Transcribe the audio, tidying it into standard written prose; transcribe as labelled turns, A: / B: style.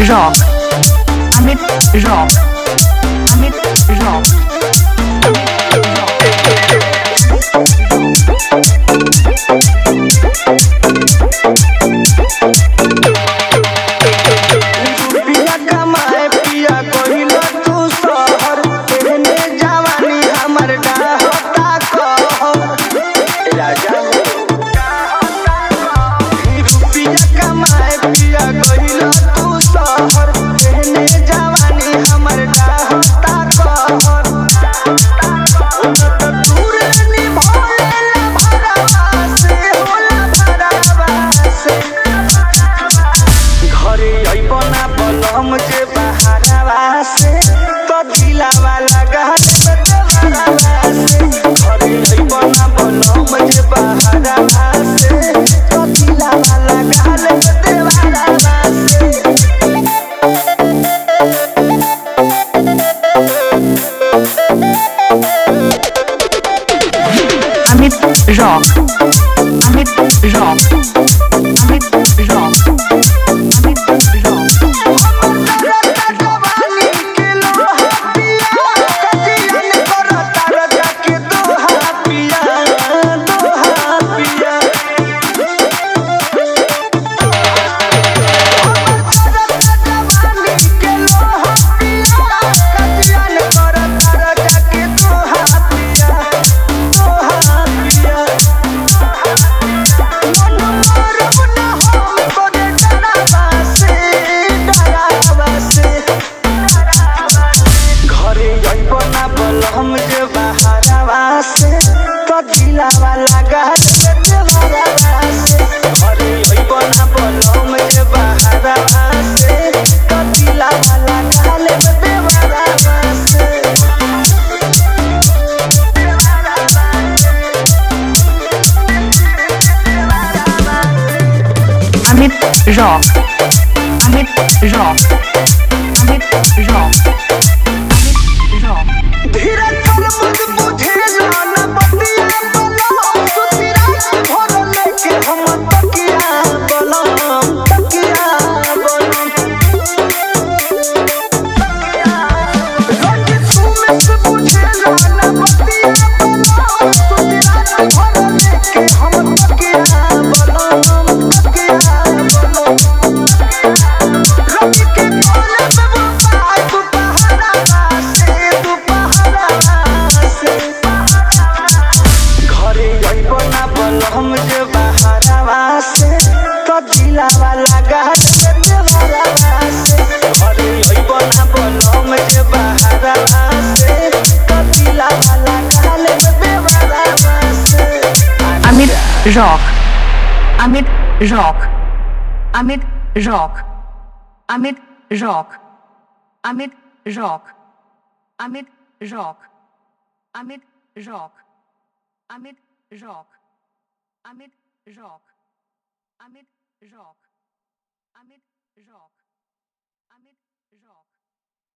A: Rock. Amit Rock. Amit Rock.
B: पिया कमाए पिया कहिला तू शहर तेने जवानी हमर डाहता कह राजा रुपिया कमाए पिया कहिला तू शहर तेने जवानी हमर डाहता कह दूर निभोलेला भरवा से होला भरवा से घरे अइबना बलम जे बहारवा से तो दिलावा लगा देवरवा से घरे अइबना बलम जे बहारवा से तो दिलावा लगा देवरवा से
A: Amit Rock. Amit Rock. Amit Rock. Amit Rock.
B: जवानी के लोहा पिया कजियन करता रजा के दोहा पिया जवानी के लोहा पिया कजियन करता रजा के दोहा पिया मन मारू ना हम तोरे डरावा से घरे अइबना बलम जे बहारवा से तो दिलावा लगा देवरवा से घरे अइबना बलम जे बहारवा से तो दिलावा लगा देवरवा से
A: Amit Rock. Amit Rock. Amit Rock. Amit Rock.
B: धीरे चल मुझ बुझेला न बतिया बलम सुती रात भर लेके हम तकिया बलम रंग तुम से बुझेला न बतिया बलम सुती रात भर लेके हम तकिया बलम रवि के कोले पे बुपार दुपहरवा से घरे अइबना बलम जे बहारवा से तो दिलावा लगा देवरवा से घरे अइबना बलम जे बहारवा से तो दिलावा लगा देवरवा से
A: Amit Rock. Amit Rock. Amit Rock. Amit Rock. Amit Rock. Amit Rock. Amit Rock. Amit Rock. Amit Rock. Amit Rock. Amit Rock. Amit Rock.